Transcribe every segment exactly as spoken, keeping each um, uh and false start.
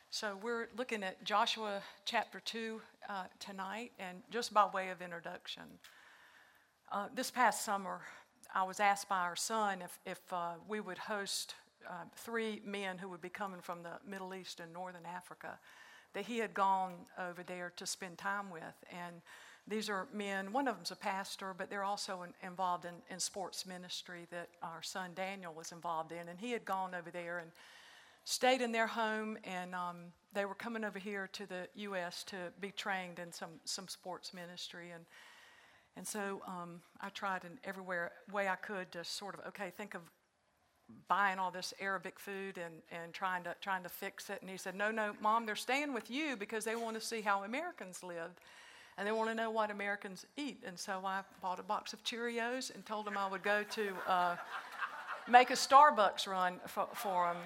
So we're looking at Joshua chapter two uh, tonight, and just by way of introduction. Uh, this past summer, I was asked by our son if, if uh, we would host uh, three men who would be coming from the Middle East and Northern Africa that he had gone over there to spend time with. And these are men, one of them's a pastor, but they're also in, involved in, in sports ministry that our son Daniel was involved in. And he had gone over there and stayed in their home, and um, they were coming over here to the U S to be trained in some, some sports ministry. And and so um, I tried in every way I could to sort of, okay, think of buying all this Arabic food and, and trying to trying to fix it. And he said, no, no, Mom, they're staying with you because they want to see how Americans lived, and they want to know what Americans eat. And so I bought a box of Cheerios and told them I would go to uh, make a Starbucks run for, for them.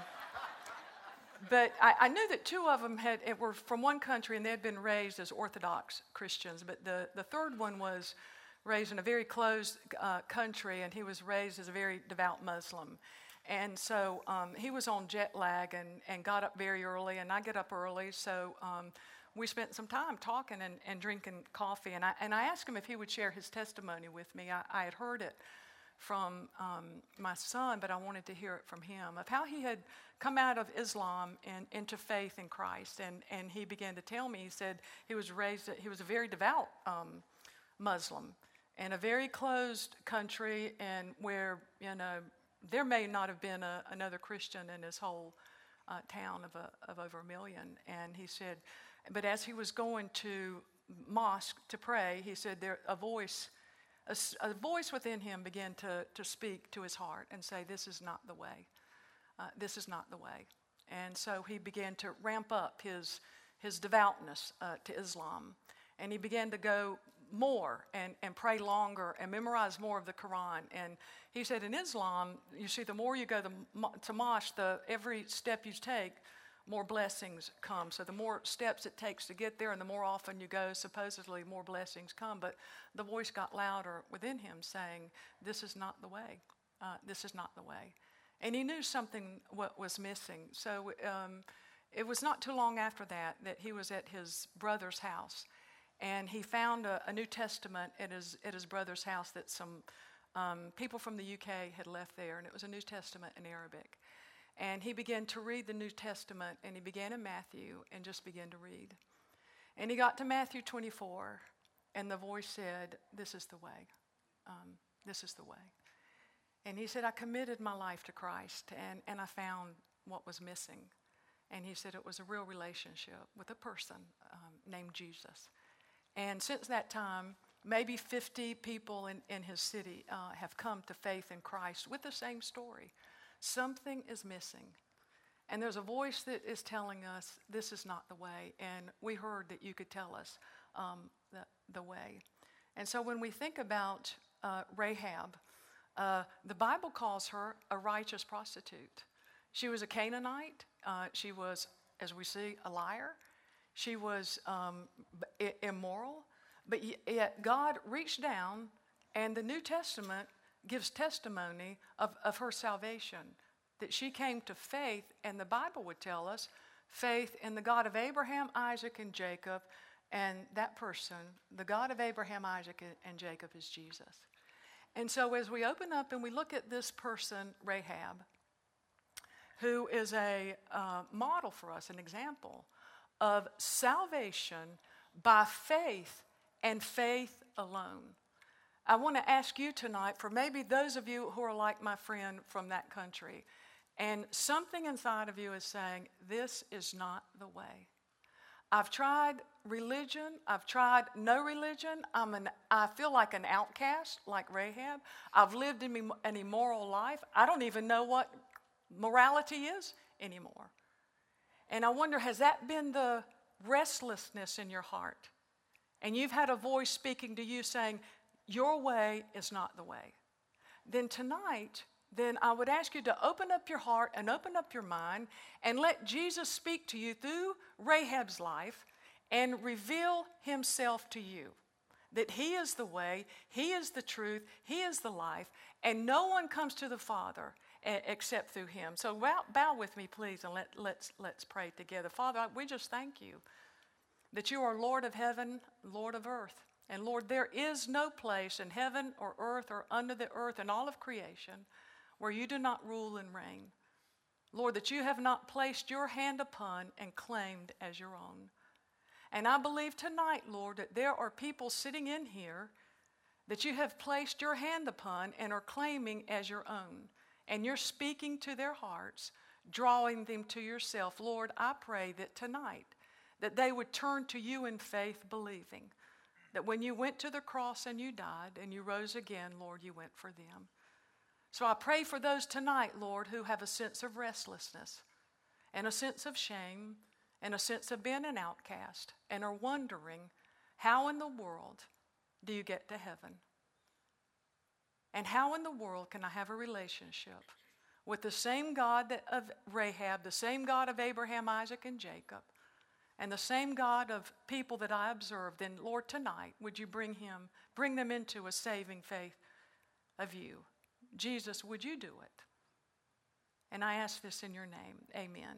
But I, I knew that two of them had it were from one country, and they had been raised as Orthodox Christians. But the, the third one was raised in a very closed uh, country, and he was raised as a very devout Muslim. And so um, he was on jet lag and, and got up very early, and I get up early. So um, we spent some time talking and, and drinking coffee. And I, and I asked him if he would share his testimony with me. I, I had heard it from um, my son, but I wanted to hear it from him, of how he had come out of Islam and into faith in Christ. And, and he began to tell me, he said he was raised, he was a very devout um, Muslim in a very closed country, and where, you know, there may not have been a, another Christian in his whole uh, town of, a, of over a million. And he said, but as he was going to mosque to pray, he said there a voice A, a voice within him began to, to speak to his heart and say, this is not the way. Uh, this is not the way. And so he began to ramp up his, his devoutness uh, to Islam. And he began to go more and, and pray longer and memorize more of the Quran. And he said in Islam, you see, the more you go to, to mosque, the, every step you take, more blessings come. So the more steps it takes to get there, and the more often you go, supposedly more blessings come. But the voice got louder within him saying, this is not the way. Uh, this is not the way. And he knew something what was missing. So um, it was not too long after that that he was at his brother's house. And he found a, a New Testament at his, at his brother's house that some um, people from the U K had left there. And it was a New Testament in Arabic. And he began to read the New Testament, and he began in Matthew and just began to read. And he got to Matthew twenty-four, and the voice said, this is the way. Um, this is the way. And he said, I committed my life to Christ, and, and I found what was missing. And he said it was a real relationship with a person um, named Jesus. And since that time, maybe fifty people in, in his city uh, have come to faith in Christ with the same story. Something is missing. And there's a voice that is telling us this is not the way. And we heard that you could tell us um, the, the way. And so when we think about uh, Rahab, uh, the Bible calls her a righteous prostitute. She was a Canaanite. Uh, she was, as we see, a liar. She was um, I- immoral. But yet God reached down, and the New Testament gives testimony of, of her salvation, that she came to faith, and the Bible would tell us, faith in the God of Abraham, Isaac, and Jacob, and that person, the God of Abraham, Isaac, and Jacob, is Jesus. And so as we open up and we look at this person, Rahab, who is a uh, model for us, an example of salvation by faith and faith alone. I want to ask you tonight, for maybe those of you who are like my friend from that country, and something inside of you is saying, this is not the way. I've tried religion. I've tried no religion. I'm an, I feel like an outcast, like Rahab. I've lived in an immoral life. I don't even know what morality is anymore. And I wonder, has that been the restlessness in your heart? And you've had a voice speaking to you saying, your way is not the way. Then tonight, then I would ask you to open up your heart and open up your mind and let Jesus speak to you through Rahab's life and reveal himself to you. That he is the way, he is the truth, he is the life, and no one comes to the Father a- except through him. So bow, bow with me, please, and let, let's, let's pray together. Father, we just thank you that you are Lord of heaven, Lord of earth. And Lord, there is no place in heaven or earth or under the earth in all of creation where you do not rule and reign. Lord, that you have not placed your hand upon and claimed as your own. And I believe tonight, Lord, that there are people sitting in here that you have placed your hand upon and are claiming as your own. And you're speaking to their hearts, drawing them to yourself. Lord, I pray that tonight, that they would turn to you in faith, believing that when you went to the cross and you died and you rose again, Lord, you went for them. So I pray for those tonight, Lord, who have a sense of restlessness and a sense of shame and a sense of being an outcast and are wondering, how in the world do you get to heaven? And how in the world can I have a relationship with the same God that of Rahab, the same God of Abraham, Isaac, and Jacob, and the same God of people that I observed? Then, Lord, tonight, would you bring him, bring them into a saving faith of you? Jesus, would you do it? And I ask this in your name. Amen.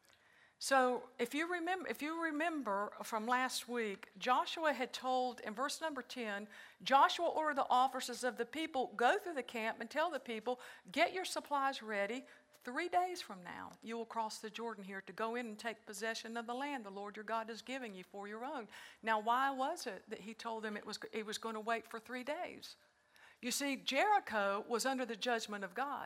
So if you remember, if you remember from last week, Joshua had told in verse number ten, Joshua ordered the officers of the people, go through the camp and tell the people, get your supplies ready. Three days from now, you will cross the Jordan here to go in and take possession of the land the Lord your God is giving you for your own. Now, why was it that he told them it was, it was going to wait for three days? You see, Jericho was under the judgment of God.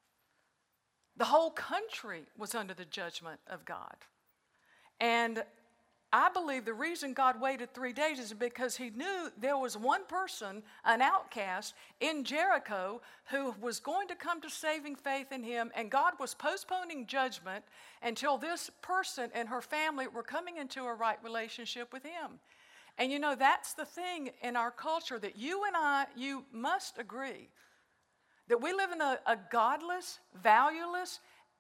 The whole country was under the judgment of God. And I believe the reason God waited three days is because he knew there was one person, an outcast in Jericho, who was going to come to saving faith in him, and God was postponing judgment until this person and her family were coming into a right relationship with him. And you know, that's the thing in our culture, that you and I, you must agree that we live in a, a godless, valueless,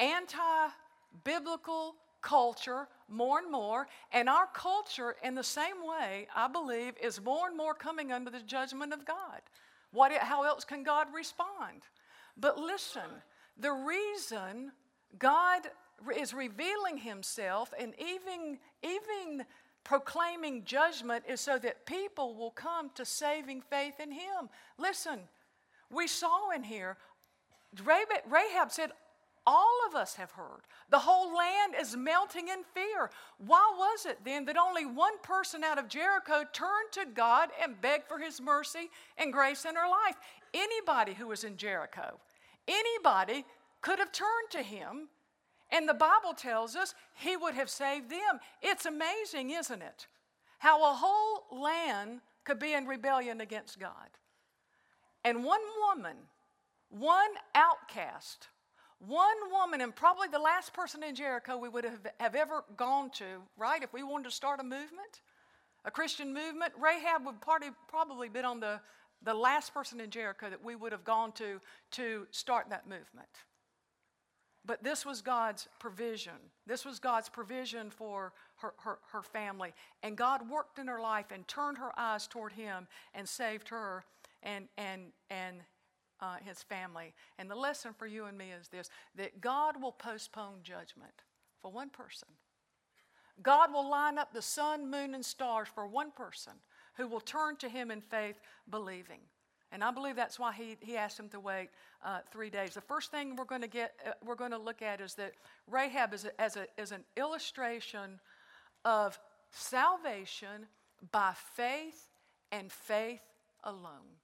anti-biblical culture more and more. And our culture, in the same way, I believe, is more and more coming under the judgment of God. What, how else can God respond? But listen, the reason God is revealing himself and even, even proclaiming judgment is so that people will come to saving faith in him. Listen, we saw in here, Rahab said, all of us have heard. The whole land is melting in fear. Why was it then that only one person out of Jericho turned to God and begged for his mercy and grace in her life? Anybody who was in Jericho, anybody could have turned to him, and the Bible tells us he would have saved them. It's amazing, isn't it? How a whole land could be in rebellion against God. And one woman, one outcast, one woman, and probably the last person in Jericho we would have, have ever gone to, right? If we wanted to start a movement, a Christian movement, Rahab would probably, probably been on the, the last person in Jericho that we would have gone to to start that movement. But this was God's provision. This was God's provision for her, her, her family. And God worked in her life and turned her eyes toward him and saved her and and and uh, his family. And the lesson for you and me is this, that God will postpone judgment for one person. God will line up the sun, moon, and stars for one person who will turn to him in faith, believing. And I believe that's why he, he asked him to wait uh, three days. The first thing we're going to get, uh, we're going to look at is that Rahab is, a, as, a, as an illustration of salvation by faith and faith alone.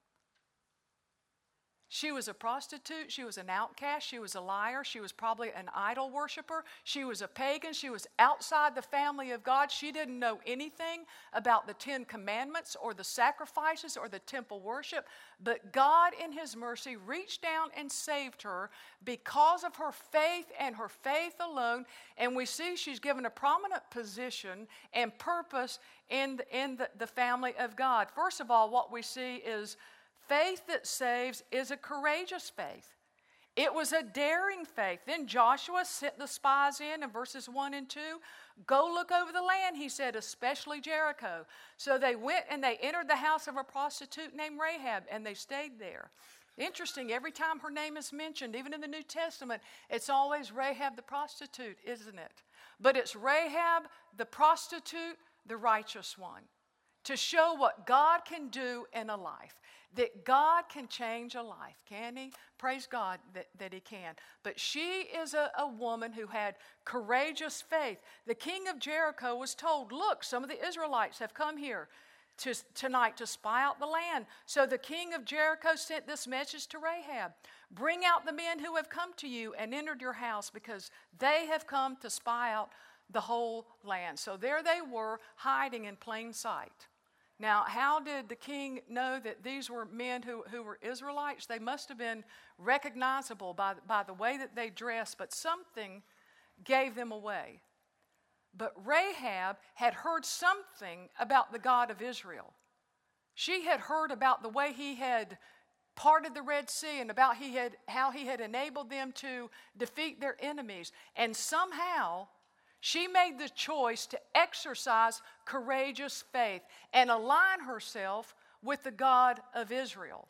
She was a prostitute, she was an outcast, she was a liar, she was probably an idol worshiper, she was a pagan, she was outside the family of God. She didn't know anything about the Ten Commandments or the sacrifices or the temple worship, but God in his mercy reached down and saved her because of her faith and her faith alone. And we see she's given a prominent position and purpose in the, in the, the family of God. First of all, what we see is faith that saves is a courageous faith. It was a daring faith. Then Joshua sent the spies in in verses one and two. Go look over the land, he said, especially Jericho. So they went and they entered the house of a prostitute named Rahab, and they stayed there. Interesting, every time her name is mentioned, even in the New Testament, it's always Rahab the prostitute, isn't it? But it's Rahab the prostitute, the righteous one, to show what God can do in a life. That God can change a life, can He? Praise God that, that He can. But she is a, a woman who had courageous faith. The king of Jericho was told, look, some of the Israelites have come here to, tonight to spy out the land. So the king of Jericho sent this message to Rahab. Bring out the men who have come to you and entered your house, because they have come to spy out the whole land. So there they were, hiding in plain sight. Now, how did the king know that these were men who, who were Israelites? They must have been recognizable by, by the way that they dressed, but something gave them away. But Rahab had heard something about the God of Israel. She had heard about the way He had parted the Red Sea and about he had, how He had enabled them to defeat their enemies. And somehow, she made the choice to exercise courageous faith and align herself with the God of Israel.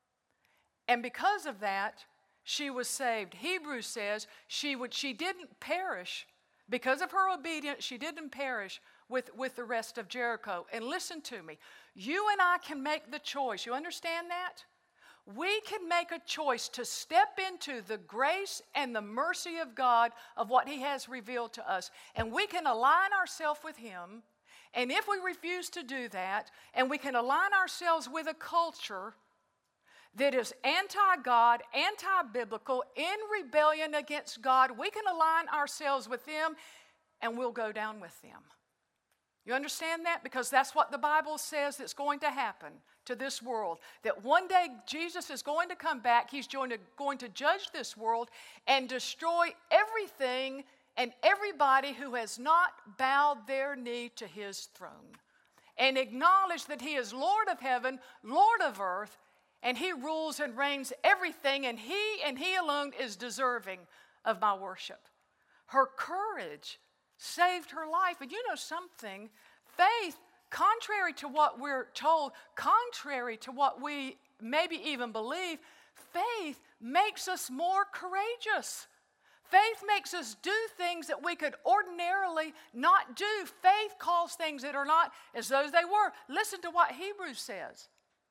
And because of that, she was saved. Hebrews says she would, she didn't perish. Because of her obedience, she didn't perish with, with the rest of Jericho. And listen to me. You and I can make the choice. You understand that? We can make a choice to step into the grace and the mercy of God of what He has revealed to us. And we can align ourselves with Him. And if we refuse to do that, and we can align ourselves with a culture that is anti-God, anti-biblical, in rebellion against God, we can align ourselves with them, and we'll go down with them. You understand that? Because that's what the Bible says that's going to happen to this world. That one day Jesus is going to come back. He's going to, going to judge this world and destroy everything and everybody who has not bowed their knee to His throne. And acknowledge that He is Lord of heaven, Lord of earth, and He rules and reigns everything, and He and He alone is deserving of my worship. Her courage saved her life. And you know something, faith, contrary to what we're told, contrary to what we maybe even believe, faith makes us more courageous. Faith makes us do things that we could ordinarily not do. Faith calls things that are not as though they were. Listen to what Hebrews says.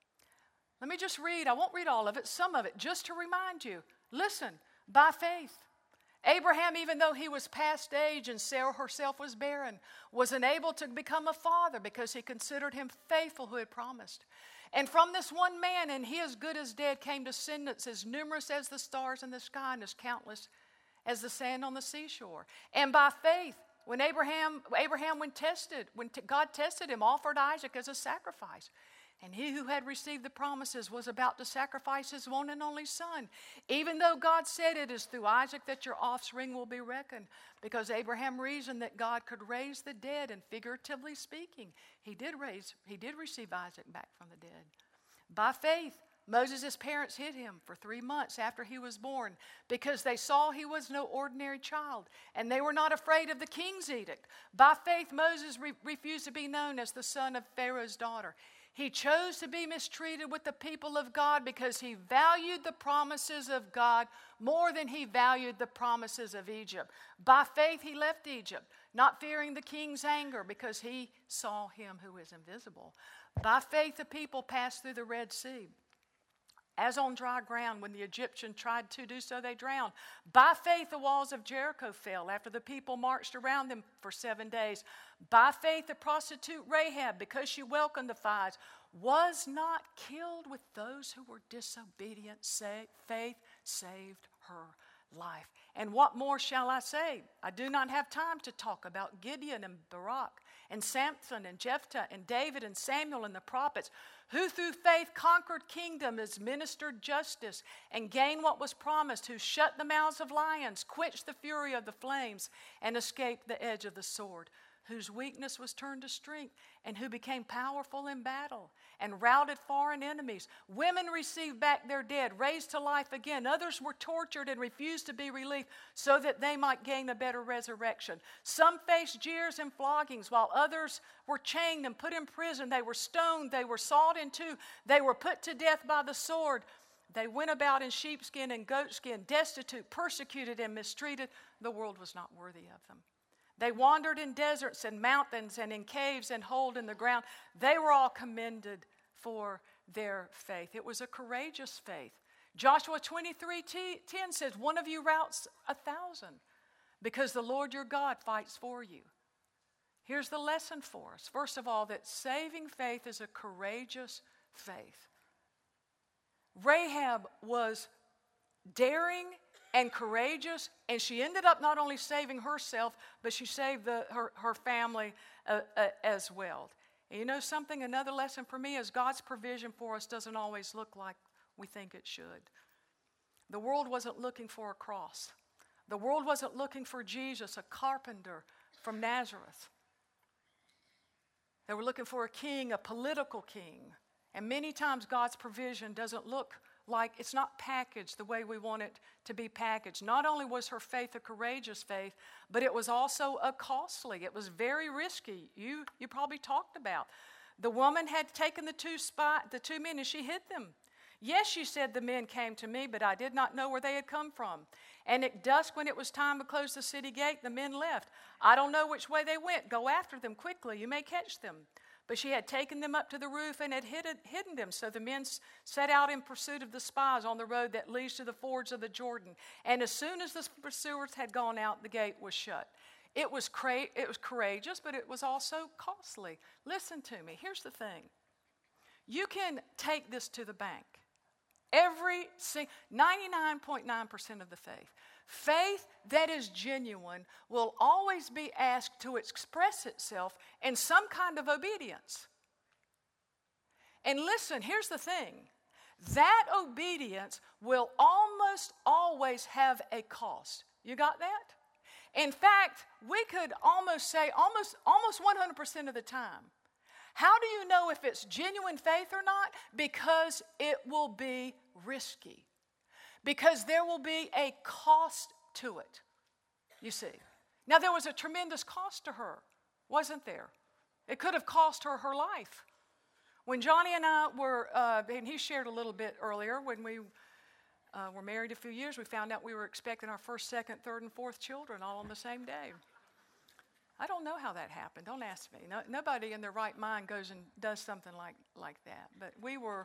Let me just read. I won't read all of it, some of it, just to remind you. Listen, by faith, Abraham, even though he was past age and Sarah herself was barren, was enabled to become a father because he considered him faithful who had promised. And from this one man, and he as good as dead, came descendants as numerous as the stars in the sky and as countless as the sand on the seashore. And by faith, when Abraham, Abraham when tested, when t- God tested him, offered Isaac as a sacrifice. And he who had received the promises was about to sacrifice his one and only son, even though God said it is through Isaac that your offspring will be reckoned. Because Abraham reasoned that God could raise the dead, and figuratively speaking, he did raise, he did receive Isaac back from the dead. By faith, Moses' parents hid him for three months after he was born because they saw he was no ordinary child, and they were not afraid of the king's edict. By faith, Moses re- refused to be known as the son of Pharaoh's daughter. He chose to be mistreated with the people of God because he valued the promises of God more than he valued the promises of Egypt. By faith, he left Egypt, not fearing the king's anger because he saw him who is invisible. By faith, the people passed through the Red Sea, as on dry ground. When the Egyptians tried to do so, they drowned. By faith, the walls of Jericho fell after the people marched around them for seven days. By faith, the prostitute Rahab, because she welcomed the spies, was not killed with those who were disobedient. Say, faith saved her life. And what more shall I say? I do not have time to talk about Gideon and Barak and Samson and Jephthah and David and Samuel and the prophets, who through faith conquered kingdoms, ministered justice, and gained what was promised, who shut the mouths of lions, quenched the fury of the flames, and escaped the edge of the sword, whose weakness was turned to strength, and who became powerful in battle and routed foreign enemies. Women received back their dead, raised to life again. Others were tortured and refused to be released so that they might gain a better resurrection. Some faced jeers and floggings, while others were chained and put in prison. They were stoned, they were sawed in two, they were put to death by the sword. They went about in sheepskin and goatskin, destitute, persecuted, and mistreated. The world was not worthy of them. They wandered in deserts and mountains and in caves and holed in the ground. They were all commended for their faith. It was a courageous faith. Joshua twenty-three ten says, one of you routs a thousand because the Lord your God fights for you. Here's the lesson for us. First of all, that saving faith is a courageous faith. Rahab was daring and courageous, and she ended up not only saving herself, but she saved the, her, her family uh, uh, as well. And you know something? Another lesson for me is God's provision for us doesn't always look like we think it should. The world wasn't looking for a cross. The world wasn't looking for Jesus, a carpenter from Nazareth. They were looking for a king, a political king. And many times God's provision doesn't look like, it's not packaged the way we want it to be packaged. Not only was her faith a courageous faith, but it was also a costly. It was very risky. You, you probably talked about. The woman had taken the two spy, the two men and she hid them. Yes, she said, the men came to me, but I did not know where they had come from. And at dusk, when it was time to close the city gate, the men left. I don't know which way they went. Go after them quickly. You may catch them. But she had taken them up to the roof and had hidden, hidden them. So the men set out in pursuit of the spies on the road that leads to the fords of the Jordan. And as soon as the pursuers had gone out, the gate was shut. It was, cra- it was courageous, but it was also costly. Listen to me. Here's the thing. You can take this to the bank. Every single, ninety-nine point nine percent of the faith. Faith that is genuine will always be asked to express itself in some kind of obedience. And listen, here's the thing. That obedience will almost always have a cost. You got that? In fact, we could almost say almost, almost one hundred percent of the time. How do you know if it's genuine faith or not? Because it will be risky. Because there will be a cost to it, you see. Now, there was a tremendous cost to her, wasn't there? It could have cost her her life. When Johnny and I were, uh, and he shared a little bit earlier, when we uh, were married a few years, we found out we were expecting our first, second, third, and fourth children all on the same day. I don't know how that happened. Don't ask me. No, nobody in their right mind goes and does something like, like that. But we were,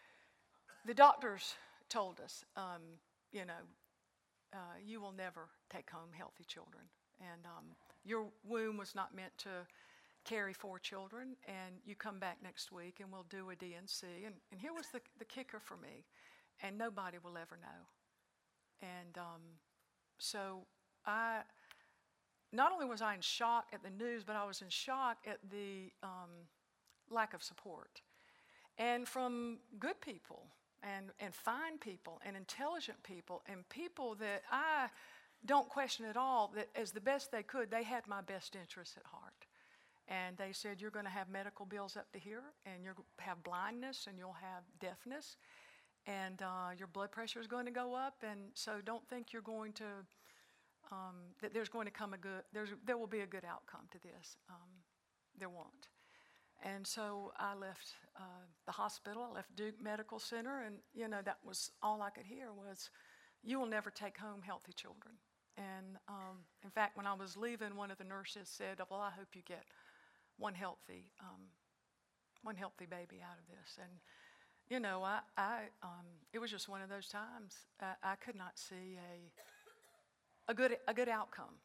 the doctors told us, um, you know, uh, you will never take home healthy children. And um, your womb was not meant to carry four children. And you come back next week and we'll do a D N C. And, and here was the, the kicker for me. And nobody will ever know. And um, so I... Not only was I in shock at the news, but I was in shock at the um, lack of support. And from good people and, and fine people and intelligent people and people that I don't question at all, that as the best they could, they had my best interests at heart. And they said, you're going to have medical bills up to here, and you'll have blindness, and you'll have deafness, and uh, your blood pressure is going to go up, and so don't think you're going to... Um, that there's going to come a good, there's, there will be a good outcome to this. Um, there won't. And so I left uh, the hospital, I left Duke Medical Center, and, you know, that was all I could hear was, you will never take home healthy children. And, um, in fact, when I was leaving, one of the nurses said, well, I hope you get one healthy, um, one healthy baby out of this. And, you know, I, I um, it was just one of those times I, I could not see a... A good, a good outcome.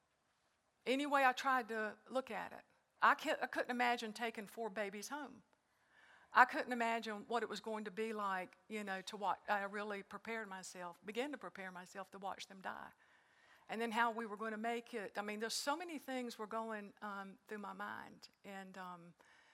Any way I tried to look at it, I, can't, I couldn't imagine taking four babies home. I couldn't imagine what it was going to be like, you know, to watch. I really prepared myself, began to prepare myself to watch them die. And then how we were going to make it. I mean, there's so many things were going um, through my mind. And um,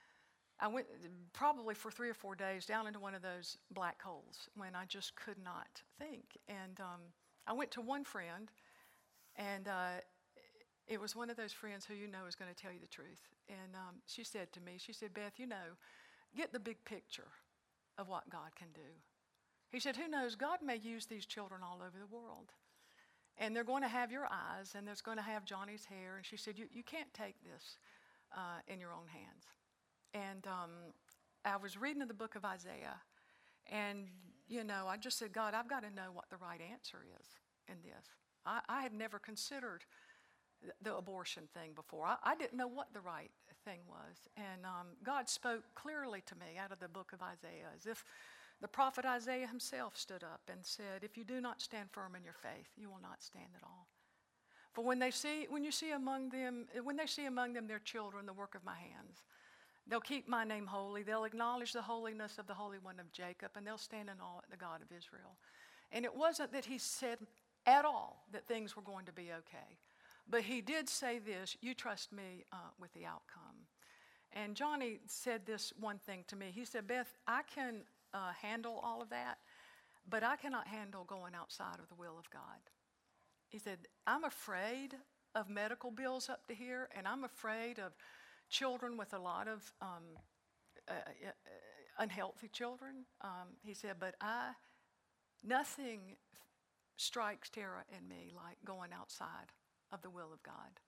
I went probably for three or four days down into one of those black holes when I just could not think. And um, I went to one friend. And uh, it was one of those friends who you know is going to tell you the truth. And um, she said to me, she said, Beth, you know, get the big picture of what God can do. He said, who knows, God may use these children all over the world. And they're going to have your eyes, and they're going to have Johnny's hair. And she said, you, you can't take this uh, in your own hands. And um, I was reading in the book of Isaiah, And, you know, I just said, God, I've got to know what the right answer is in this. I, I had never considered the abortion thing before. I, I didn't know what the right thing was. And um, God spoke clearly to me out of the book of Isaiah, as if the prophet Isaiah himself stood up and said, if you do not stand firm in your faith, you will not stand at all. For when they see, when you see among them, when they see among them their children, the work of my hands, they'll keep my name holy. They'll acknowledge the holiness of the Holy One of Jacob, and they'll stand in awe at the God of Israel. And it wasn't that he said at all that things were going to be okay. But he did say this, you trust me uh, with the outcome. And Johnny said this one thing to me. He said, Beth, I can uh, handle all of that, but I cannot handle going outside of the will of God. He said, I'm afraid of medical bills up to here, and I'm afraid of children with a lot of um, uh, uh, unhealthy children. Um, he said, but I, nothing strikes terror in me like going outside of the will of God.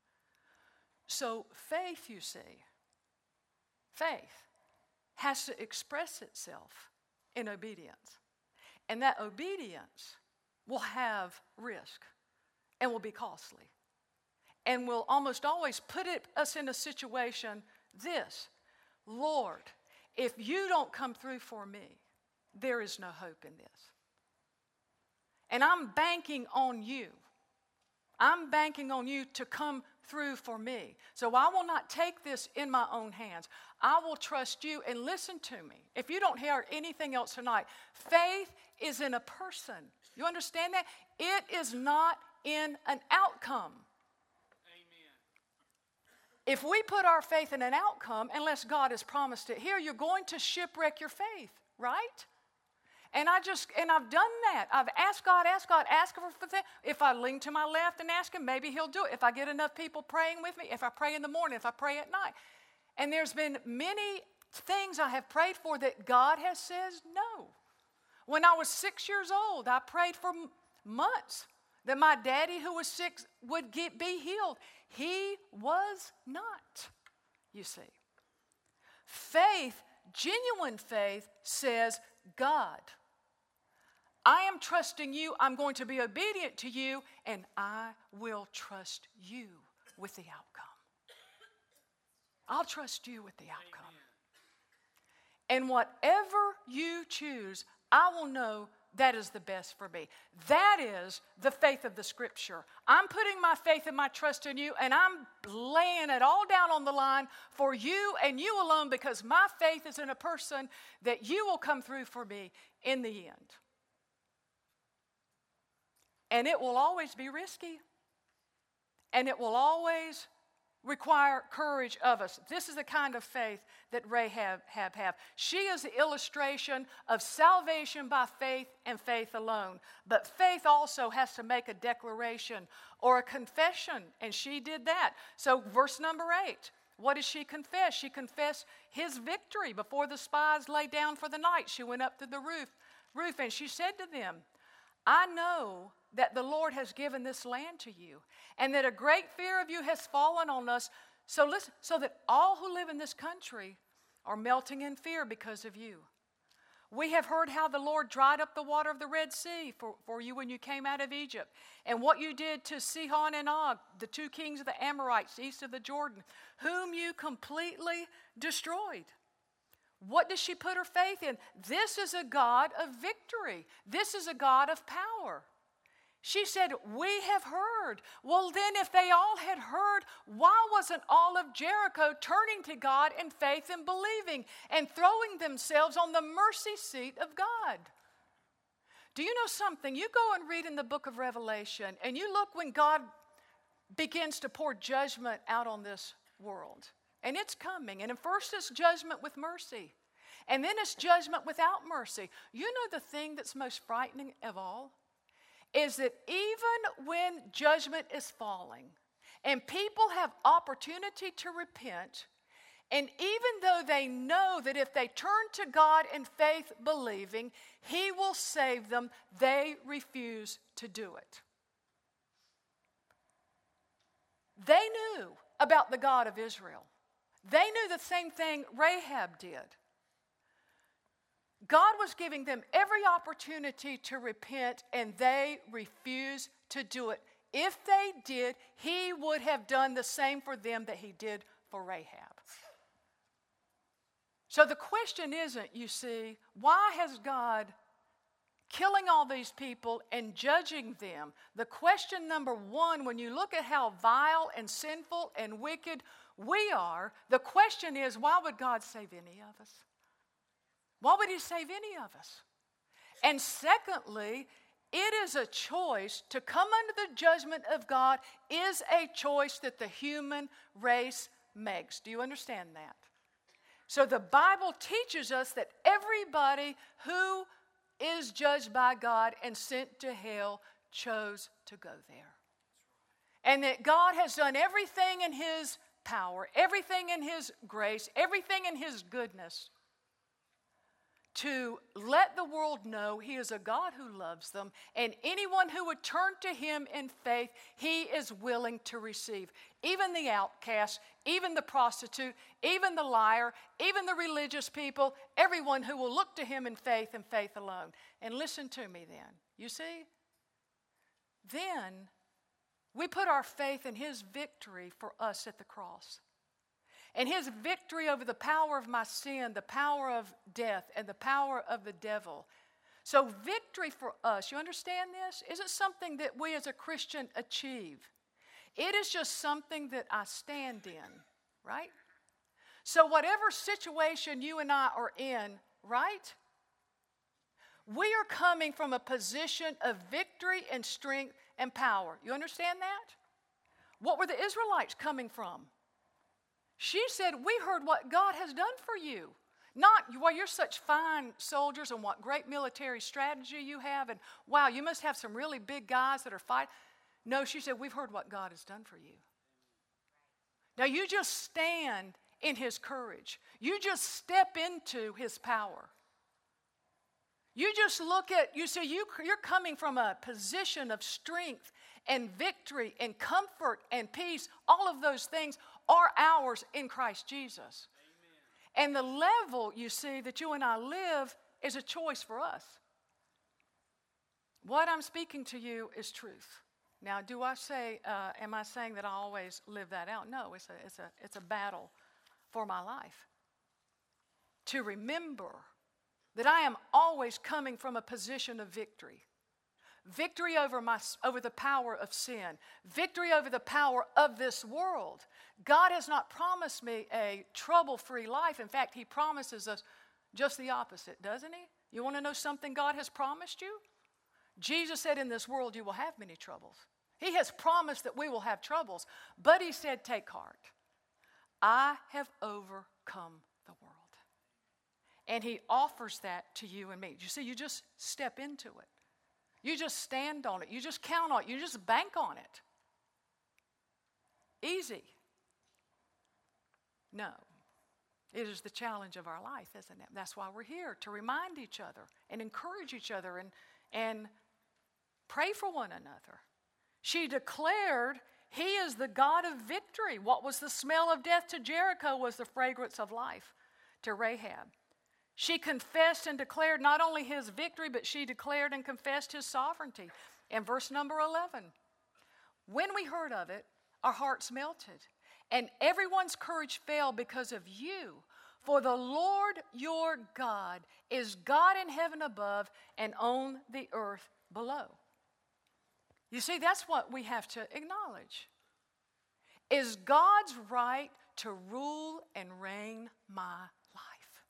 So faith, you see, faith has to express itself in obedience. And that obedience will have risk and will be costly. And will almost always put it, us in a situation, this, Lord, if you don't come through for me, there is no hope in this. And I'm banking on you. I'm banking on you to come through for me. So I will not take this in my own hands. I will trust you, and listen to me. If you don't hear anything else tonight, faith is in a person. You understand that? It is not in an outcome. Amen. If we put our faith in an outcome, unless God has promised it here, you're going to shipwreck your faith, right? And I just, and I've done that. I've asked God, asked God, asked Him for things. If I lean to my left and ask Him, maybe He'll do it. If I get enough people praying with me, if I pray in the morning, if I pray at night. And there's been many things I have prayed for that God has said no. When I was six years old, I prayed for months that my daddy who was sick would get, be healed. He was not, you see. Faith, genuine faith, says, God, I am trusting you, I'm going to be obedient to you, and I will trust you with the outcome. I'll trust you with the outcome. Amen. And whatever you choose, I will know that is the best for me. That is the faith of the Scripture. I'm putting my faith and my trust in you, and I'm laying it all down on the line for you and you alone, because my faith is in a person that you will come through for me in the end. And it will always be risky. And it will always require courage of us. This is the kind of faith that Rahab have, have. She is the illustration of salvation by faith and faith alone. But faith also has to make a declaration or a confession, and she did that. So verse number eight, what did she confess? She confessed his victory. Before the spies lay down for the night, she went up to the roof, roof and she said to them, I know that the Lord has given this land to you, and that a great fear of you has fallen on us, so listen, so that all who live in this country are melting in fear because of you. We have heard how the Lord dried up the water of the Red Sea for, for you when you came out of Egypt, and what you did to Sihon and Og, the two kings of the Amorites east of the Jordan, whom you completely destroyed. What does she put her faith in? This is a God of victory. This is a God of power. She said, we have heard. Well, then if they all had heard, why wasn't all of Jericho turning to God in faith and believing and throwing themselves on the mercy seat of God? Do you know something? You go and read in the book of Revelation, and you look when God begins to pour judgment out on this world. And it's coming. And at first it's judgment with mercy. And then it's judgment without mercy. You know the thing that's most frightening of all? Is that even when judgment is falling and people have opportunity to repent, and even though they know that if they turn to God in faith believing, He will save them, they refuse to do it. They knew about the God of Israel. They knew the same thing Rahab did. God was giving them every opportunity to repent, and they refused to do it. If they did, he would have done the same for them that he did for Rahab. So the question isn't, you see, why has God killing all these people and judging them? The question number one, when you look at how vile and sinful and wicked we are, the question is, why would God save any of us? Why would he save any of us? And secondly, it is a choice to come under the judgment of God is a choice that the human race makes. Do you understand that? So the Bible teaches us that everybody who is judged by God and sent to hell chose to go there. And that God has done everything in his power, everything in his grace, everything in his goodness to let the world know he is a God who loves them, and anyone who would turn to him in faith, he is willing to receive. Even the outcast, even the prostitute, even the liar, even the religious people, everyone who will look to him in faith and faith alone. And listen to me then. You see? Then we put our faith in his victory for us at the cross. And his victory over the power of my sin, the power of death, and the power of the devil. So victory for us, you understand this, isn't something that we as a Christian achieve. It is just something that I stand in, right? So whatever situation you and I are in, right? We are coming from a position of victory and strength and power. You understand that? What were the Israelites coming from? She said, we heard what God has done for you. Not, well, you're such fine soldiers and what great military strategy you have. And wow, you must have some really big guys that are fighting. No, she said, we've heard what God has done for you. Now you just stand in his courage. You just step into his power. You just look at, you see, you, you're coming from a position of strength and victory and comfort and peace. All of those things are ours in Christ Jesus. Amen. And the level, you see, that you and I live is a choice for us. What I'm speaking to you is truth. Now, do I say, uh, am I saying that I always live that out? No, it's a, it's a, it's a battle for my life. To remember that I am always coming from a position of victory. Victory over my, over the power of sin. Victory over the power of this world. God has not promised me a trouble-free life. In fact, he promises us just the opposite, doesn't he? You want to know something God has promised you? Jesus said, in this world you will have many troubles. He has promised that we will have troubles. But he said, take heart. I have overcome the world. And he offers that to you and me. You see, you just step into it. You just stand on it. You just count on it. You just bank on it. Easy. No. It is the challenge of our life, isn't it? That's why we're here, to remind each other and encourage each other and, and pray for one another. She declared, he is the God of victory. What was the smell of death to Jericho was the fragrance of life to Rahab. She confessed and declared not only his victory, but she declared and confessed his sovereignty. In verse number eleven, when we heard of it, our hearts melted, and everyone's courage fell because of you. For the Lord your God is God in heaven above and on the earth below. You see, that's what we have to acknowledge. Is God's right to rule and reign my life?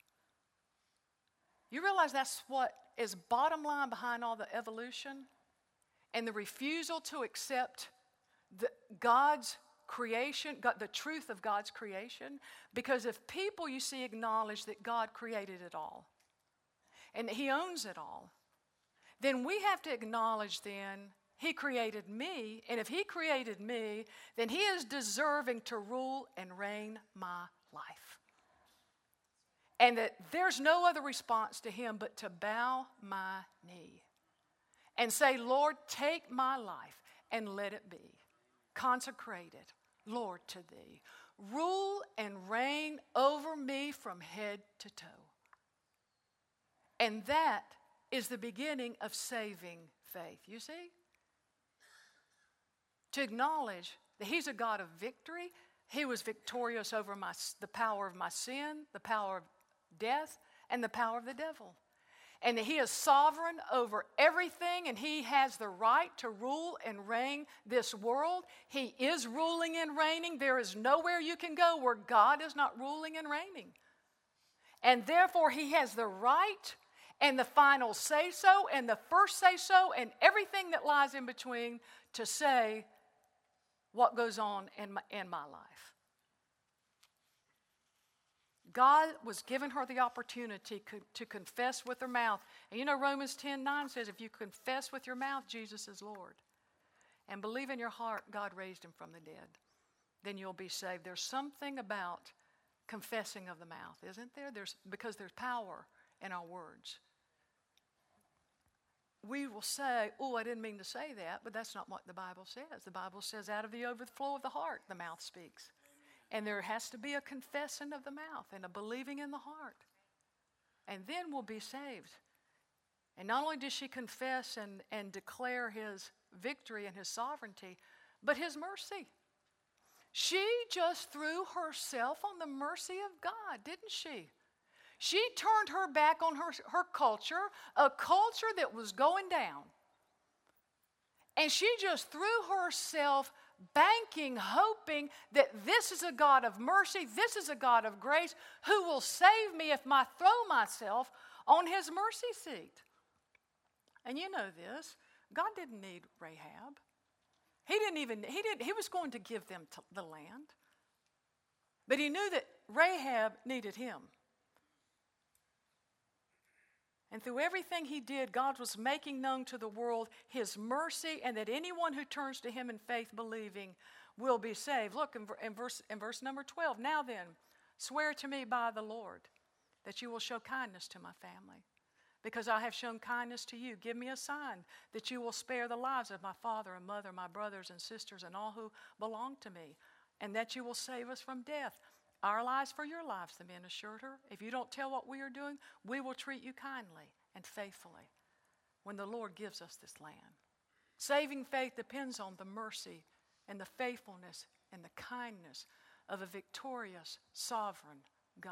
You realize that's what is bottom line behind all the evolution and the refusal to accept the, God's creation, God, the truth of God's creation? Because if people, you see, acknowledge that God created it all and that he owns it all, then we have to acknowledge then he created me, and if he created me, then he is deserving to rule and reign my life. And that there's no other response to him but to bow my knee and say, Lord, take my life and let it be consecrated, Lord, to thee. Rule and reign over me from head to toe. And that is the beginning of saving faith. You see? To acknowledge that He's a God of victory. He was victorious over my, the power of my sin, the power of death, and the power of the devil. And that He is sovereign over everything, and He has the right to rule and reign this world. He is ruling and reigning. There is nowhere you can go where God is not ruling and reigning. And therefore, He has the right and the final say-so and the first say-so and everything that lies in between to say what goes on in my, in my life. God was giving her the opportunity co- to confess with her mouth. And you know Romans ten nine says, if you confess with your mouth Jesus is Lord and believe in your heart God raised Him from the dead, then you'll be saved. There's something about confessing of the mouth, isn't there? There's, because there's power in our words. We will say, oh, I didn't mean to say that, but that's not what the Bible says. The Bible says out of the overflow of the heart, the mouth speaks. And there has to be a confessing of the mouth and a believing in the heart. And then we'll be saved. And not only does she confess and, and declare His victory and His sovereignty, but His mercy. She just threw herself on the mercy of God, didn't she? She turned her back on her, her culture, a culture that was going down. And she just threw herself banking, hoping that this is a God of mercy, this is a God of grace who will save me if I throw myself on His mercy seat. And you know this, God didn't need Rahab. He didn't even, he didn't, he was going to give them to the land. But He knew that Rahab needed him. And through everything He did, God was making known to the world His mercy, and that anyone who turns to Him in faith believing will be saved. Look in, in, verse, in verse number twelve. Now then, swear to me by the Lord that you will show kindness to my family, because I have shown kindness to you. Give me a sign that you will spare the lives of my father and mother, my brothers and sisters, and all who belong to me, and that you will save us from death. Our lives for your lives, the men assured her. If you don't tell what we are doing, we will treat you kindly and faithfully when the Lord gives us this land. Saving faith depends on the mercy and the faithfulness and the kindness of a victorious, sovereign God.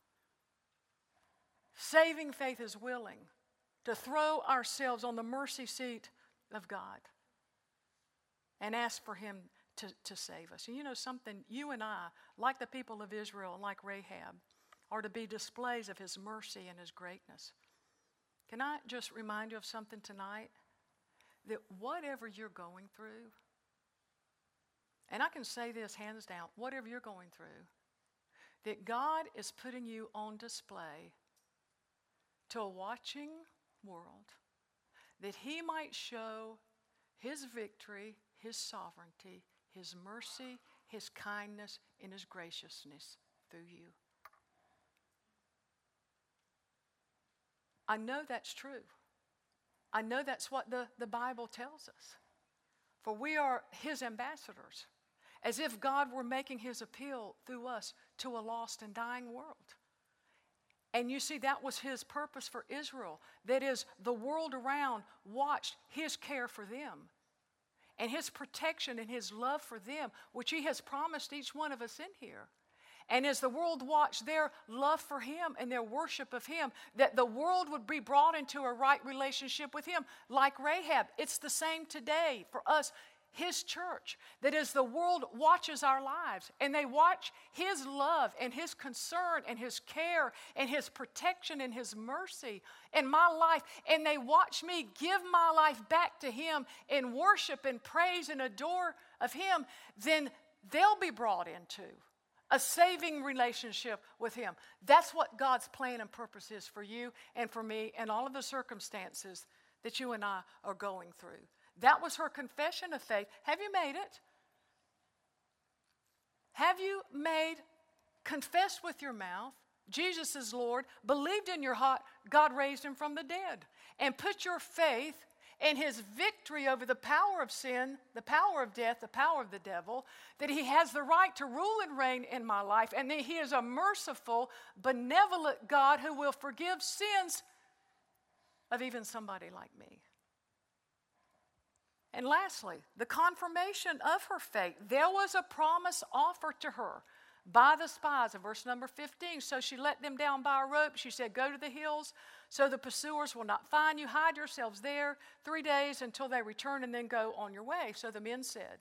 Saving faith is willing to throw ourselves on the mercy seat of God and ask for Him To, to save us. And you know something, you and I, like the people of Israel, like Rahab, are to be displays of His mercy and His greatness. Can I just remind you of something tonight? That whatever you're going through, and I can say this hands down, whatever you're going through, that God is putting you on display to a watching world, that He might show His victory, His sovereignty, His mercy, His kindness, and His graciousness through you. I know that's true. I know that's what the, the Bible tells us. For we are His ambassadors, as if God were making His appeal through us to a lost and dying world. And you see, that was His purpose for Israel. That is, the world around watched His care for them and His protection and His love for them, which He has promised each one of us in here. And as the world watched their love for Him and their worship of Him, that the world would be brought into a right relationship with Him, like Rahab. It's the same today for us, His church, that as the world watches our lives and they watch His love and His concern and His care and His protection and His mercy in my life, and they watch me give my life back to Him in worship and praise and adore of Him, then they'll be brought into a saving relationship with Him. That's what God's plan and purpose is for you and for me and all of the circumstances that you and I are going through. That was her confession of faith. Have you made it? Have you made, confessed with your mouth, Jesus is Lord, believed in your heart, God raised Him from the dead, and put your faith in His victory over the power of sin, the power of death, the power of the devil, that He has the right to rule and reign in my life, and that He is a merciful, benevolent God who will forgive sins of even somebody like me. And lastly, the confirmation of her faith. There was a promise offered to her by the spies in verse number fifteen. So she let them down by a rope. She said, go to the hills so the pursuers will not find you. Hide yourselves there three days until they return and then go on your way. So the men said,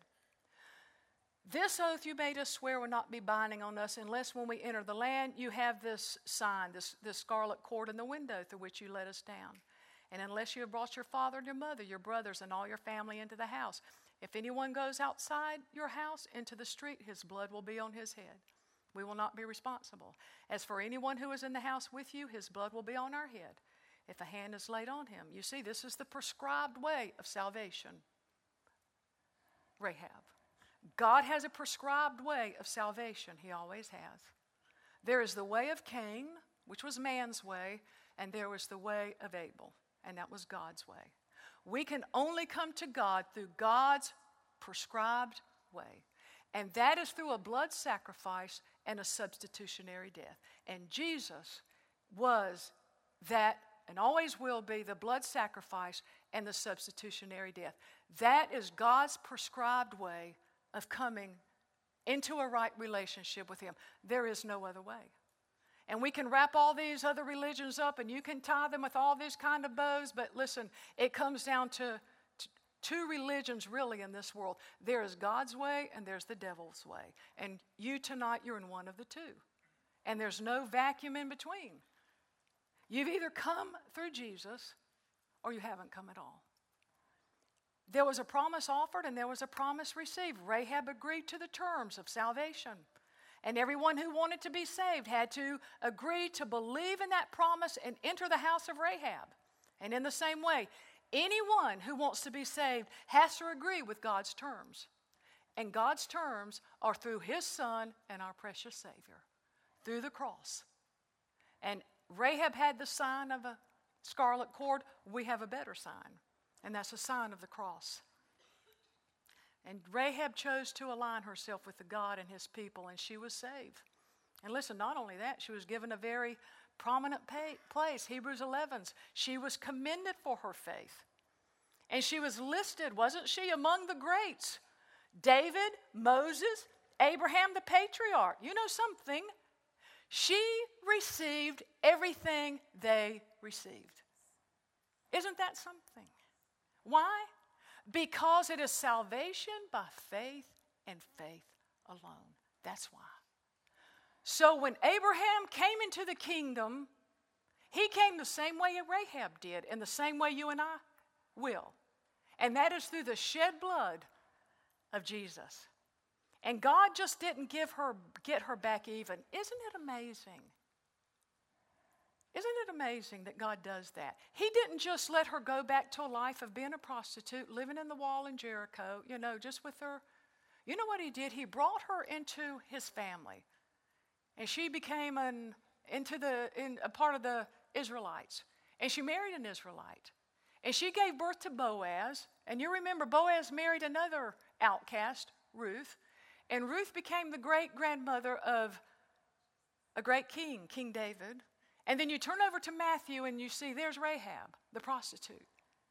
this oath you made us swear will not be binding on us unless when we enter the land you have this sign, this, this scarlet cord in the window through which you let us down. And unless you have brought your father and your mother, your brothers, and all your family into the house, if anyone goes outside your house into the street, his blood will be on his head. We will not be responsible. As for anyone who is in the house with you, his blood will be on our head if a hand is laid on him. You see, this is the prescribed way of salvation. Rahab. God has a prescribed way of salvation. He always has. There is the way of Cain, which was man's way, and there was the way of Abel, and that was God's way. We can only come to God through God's prescribed way, and that is through a blood sacrifice and a substitutionary death. And Jesus was that, and always will be, the blood sacrifice and the substitutionary death. That is God's prescribed way of coming into a right relationship with Him. There is no other way. And we can wrap all these other religions up and you can tie them with all these kind of bows, but listen, it comes down to t- two religions really in this world. There is God's way and there's the devil's way. And you tonight, you're in one of the two. And there's no vacuum in between. You've either come through Jesus or you haven't come at all. There was a promise offered and there was a promise received. Rahab agreed to the terms of salvation. And everyone who wanted to be saved had to agree to believe in that promise and enter the house of Rahab. And in the same way, anyone who wants to be saved has to agree with God's terms. And God's terms are through His Son and our precious Savior, through the cross. And Rahab had the sign of a scarlet cord. We have a better sign. And that's a sign of the cross. And Rahab chose to align herself with the God and His people, and she was saved. And listen, not only that, she was given a very prominent pay, place. Hebrews eleven, she was commended for her faith. And she was listed, wasn't she, among the greats? David, Moses, Abraham the patriarch. You know something? She received everything they received. Isn't that something? Why? Because it is salvation by faith and faith alone. That's why. So when Abraham came into the kingdom, he came the same way Rahab did, and the same way you and I will. And that is through the shed blood of Jesus. And God just didn't give her, get her back even. Isn't it amazing? Isn't it amazing that God does that? He didn't just let her go back to a life of being a prostitute, living in the wall in Jericho, you know, just with her. You know what He did? He brought her into His family. And she became an, into the, in, a part of the Israelites. And she married an Israelite. And she gave birth to Boaz. And you remember Boaz married another outcast, Ruth. And Ruth became the great-grandmother of a great king, King David. And then you turn over to Matthew and you see there's Rahab, the prostitute,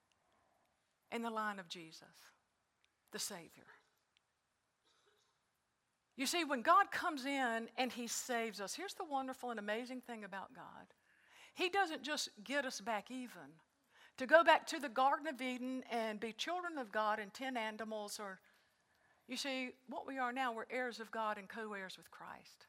in the line of Jesus, the Savior. You see, when God comes in and He saves us, here's the wonderful and amazing thing about God. He doesn't just get us back even. To go back to the Garden of Eden and be children of God and ten animals, or, you see, what we are now, we're heirs of God and co-heirs with Christ.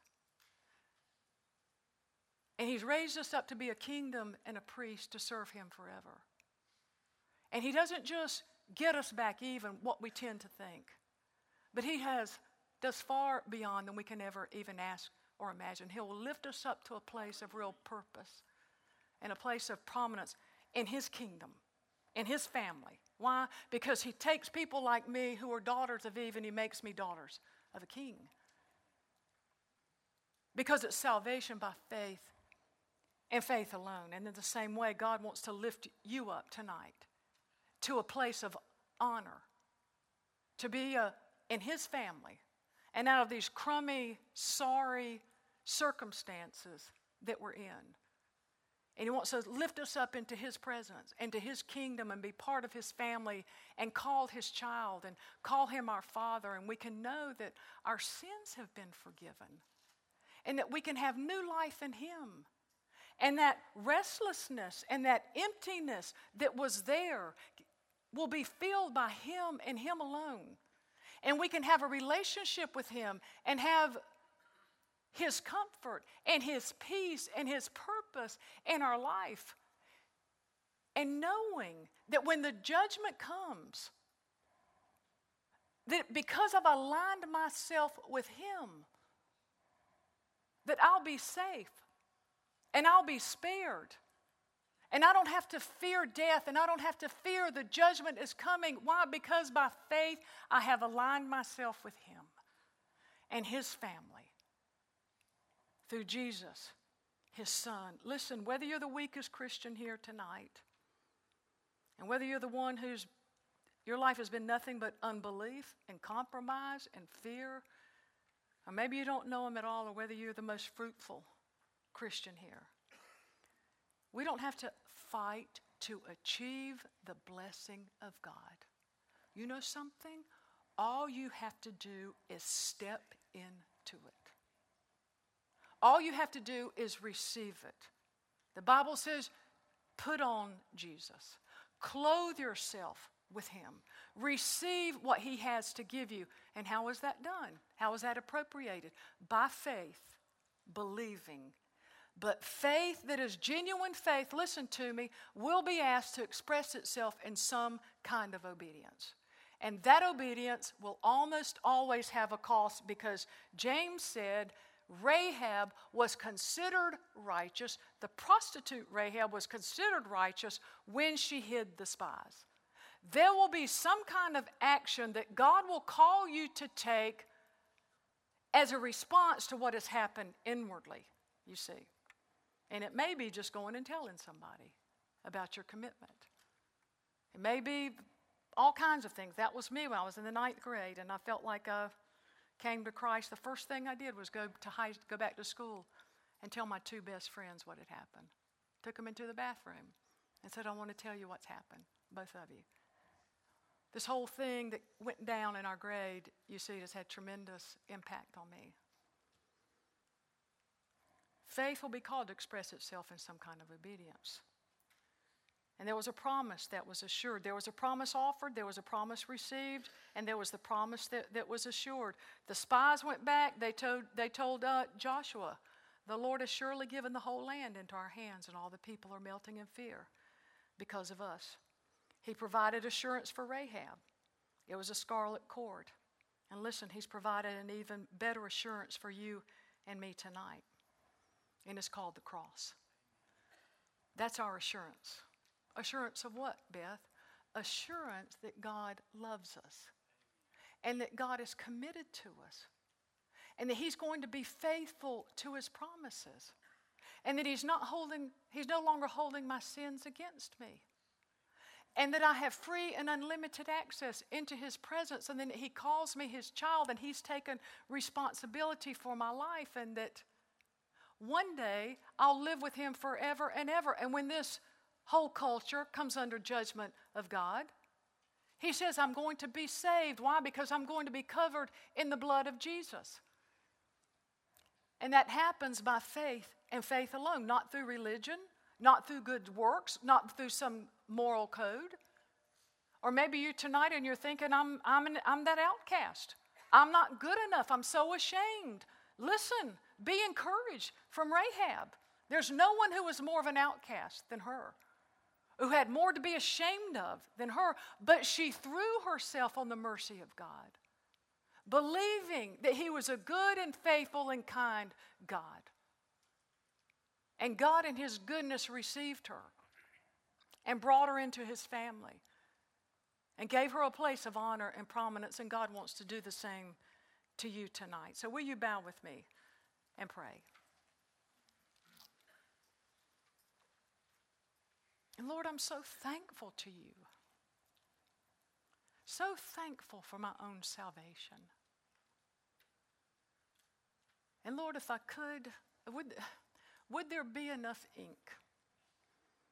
And He's raised us up to be a kingdom and a priest to serve Him forever. And He doesn't just get us back even, what we tend to think. But He has, does far beyond than we can ever even ask or imagine. He will lift us up to a place of real purpose and a place of prominence in His kingdom, in His family. Why? Because He takes people like me who are daughters of Eve and He makes me daughters of a king. Because it's salvation by faith and faith alone. And in the same way, God wants to lift you up tonight to a place of honor, to be a, in His family, and out of these crummy, sorry circumstances that we're in. And he wants to lift us up into his presence, into his kingdom, and be part of his family, and call his child, and call him our Father. And we can know that our sins have been forgiven, and that we can have new life in him. And that restlessness and that emptiness that was there will be filled by him and him alone. And we can have a relationship with him and have his comfort and his peace and his purpose in our life. And knowing that when the judgment comes, that because I've aligned myself with him, that I'll be safe and I'll be spared. And I don't have to fear death, and I don't have to fear the judgment is coming. Why? Because by faith I have aligned myself with him and his family through Jesus, his son. Listen, whether you're the weakest Christian here tonight, and whether you're the one whose your life has been nothing but unbelief and compromise and fear, or maybe you don't know him at all, or whether you're the most fruitful Christian here, we don't have to fight to achieve the blessing of God. You know something? All you have to do is step into it. All you have to do is receive it. The Bible says, put on Jesus. Clothe yourself with him. Receive what he has to give you. And how is that done? How is that appropriated? By faith, believing. But faith that is genuine faith, listen to me, will be asked to express itself in some kind of obedience. And that obedience will almost always have a cost, because James said Rahab was considered righteous. The prostitute Rahab was considered righteous when she hid the spies. There will be some kind of action that God will call you to take as a response to what has happened inwardly, you see. And it may be just going and telling somebody about your commitment. It may be all kinds of things. That was me when I was in the ninth grade, and I felt like I came to Christ. The first thing I did was go to high, go back to school and tell my two best friends what had happened. Took them into the bathroom and said, I want to tell you what's happened, both of you. This whole thing that went down in our grade, you see, has had tremendous impact on me. Faith will be called to express itself in some kind of obedience. And there was a promise that was assured. There was a promise offered, there was a promise received, and there was the promise that, that was assured. The spies went back. They told, they told uh, Joshua, the Lord has surely given the whole land into our hands, and all the people are melting in fear because of us. He provided assurance for Rahab. It was a scarlet cord. And listen, he's provided an even better assurance for you and me tonight. And it's called the cross. That's our assurance. Assurance of what, Beth? Assurance that God loves us, and that God is committed to us, and that he's going to be faithful to his promises, and that he's not holding, he's no longer holding my sins against me, and that I have free and unlimited access into his presence, and then he calls me his child, and he's taken responsibility for my life, and that one day I'll live with him forever and ever. And when this whole culture comes under judgment of God, he says, I'm going to be saved. Why? Because I'm going to be covered in the blood of Jesus. And that happens by faith, and faith alone, not through religion, not through good works, not through some moral code. Or maybe you're tonight and you're thinking, I'm, I'm, an, I'm that outcast. I'm not good enough. I'm so ashamed. Listen, be encouraged from Rahab. There's no one who was more of an outcast than her, who had more to be ashamed of than her, but she threw herself on the mercy of God, believing that he was a good and faithful and kind God. And God in his goodness received her and brought her into his family and gave her a place of honor and prominence, and God wants to do the same to you tonight. So will you bow with me and pray? And Lord, I'm so thankful to you. So thankful for my own salvation. And Lord, if I could, would, would there be enough ink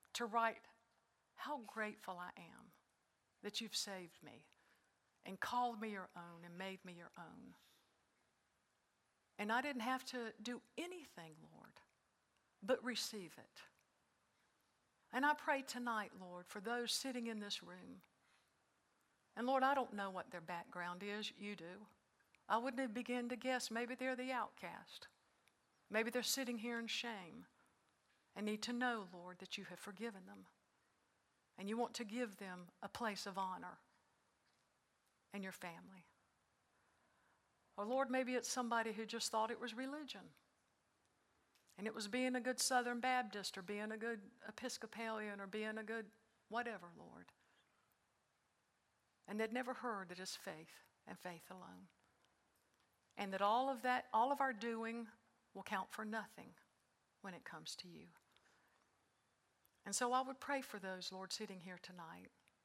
to write how grateful I am that you've saved me and called me your own and made me your own. And I didn't have to do anything, Lord, but receive it. And I pray tonight, Lord, for those sitting in this room. And Lord, I don't know what their background is. You do. I wouldn't begin to guess. Maybe they're the outcast. Maybe they're sitting here in shame and need to know, Lord, that you have forgiven them. And you want to give them a place of honor in your family. Or Lord, maybe it's somebody who just thought it was religion. And it was being a good Southern Baptist or being a good Episcopalian or being a good whatever, Lord. And they'd never heard that it's faith and faith alone. And that all of that, all of our doing will count for nothing when it comes to you. And so I would pray for those, Lord, sitting here tonight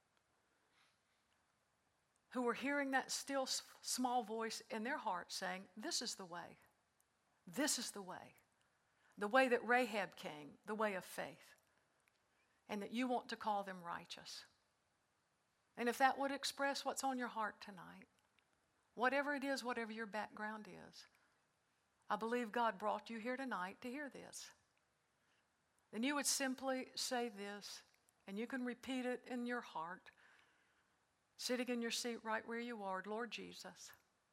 who are hearing that still small voice in their heart saying, this is the way. This is the way. The way that Rahab came, the way of faith. And that you want to call them righteous. And if that would express what's on your heart tonight, whatever it is, whatever your background is, I believe God brought you here tonight to hear this. Then you would simply say this, and you can repeat it in your heart, sitting in your seat right where you are. Lord Jesus,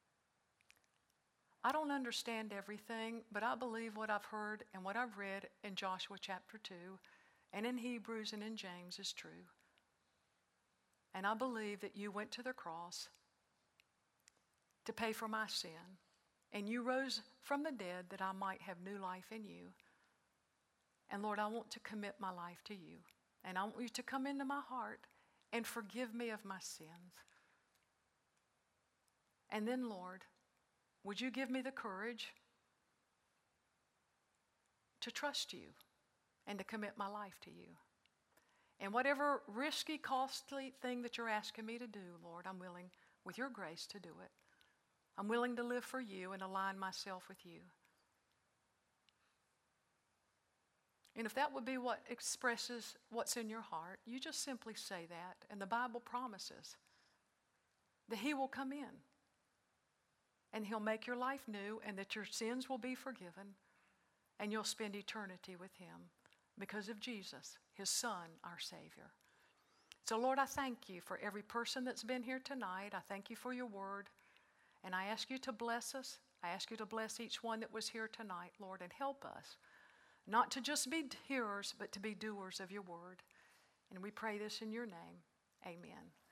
I don't understand everything, but I believe what I've heard and what I've read in Joshua chapter two and in Hebrews and in James is true. And I believe that you went to the cross to pay for my sin, and you rose from the dead that I might have new life in you. And Lord, I want to commit my life to you. And I want you to come into my heart and forgive me of my sins. And then, Lord, would you give me the courage to trust you and to commit my life to you? And whatever risky, costly thing that you're asking me to do, Lord, I'm willing, with your grace, to do it. I'm willing to live for you and align myself with you. And if that would be what expresses what's in your heart, you just simply say that, and the Bible promises that He will come in and He'll make your life new and that your sins will be forgiven and you'll spend eternity with Him because of Jesus, His Son, our Savior. So Lord, I thank you for every person that's been here tonight. I thank you for your word, and I ask you to bless us. I ask you to bless each one that was here tonight, Lord, and help us not to just be hearers, but to be doers of your word. And we pray this in your name. Amen.